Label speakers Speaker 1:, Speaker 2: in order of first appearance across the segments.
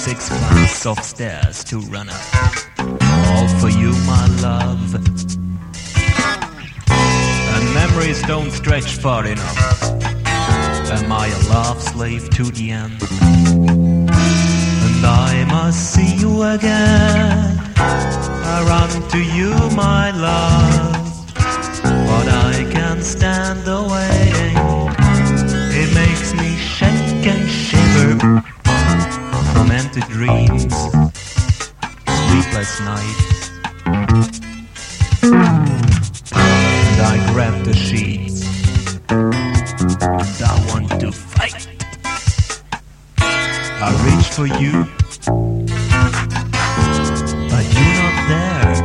Speaker 1: 6 flights of stairs to run up. All for you, my love. And memories don't stretch far enough. Am I a love slave to the end? And I must see you again. I run to you, my love. But I can't stand the waiting. It makes me shake and shiver. Tormented dreams, sleepless night. And I grab the sheets, and I want to fight. I reach for you, but you're not there.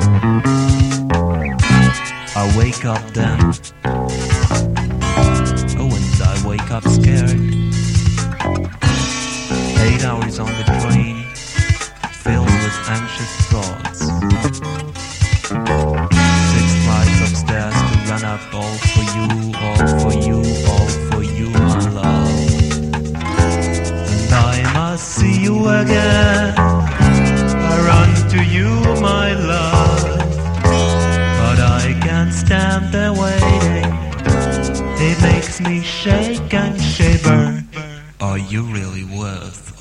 Speaker 1: I wake up then. Oh, and I wake up scared. 8 hours on the train, filled with anxious thoughts. 6 flights of stairs to run up, all for you, all for you, all for you, my love. And I must see you again. I run to you, my love. But I can't stand there waiting. It makes me shake and shiver. Are you really worth